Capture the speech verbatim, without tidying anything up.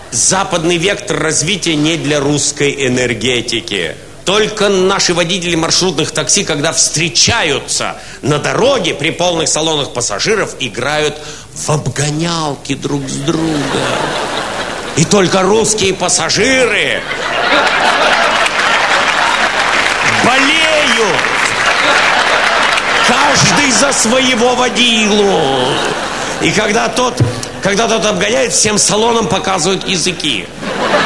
западный вектор развития не для русской энергетики. Только наши водители маршрутных такси, когда встречаются на дороге при полных салонах пассажиров, играют в обгонялки друг с другом. И только русские пассажиры болеют. Каждый за своего водилу. И когда тот, когда тот обгоняет, всем салонам показывают языки.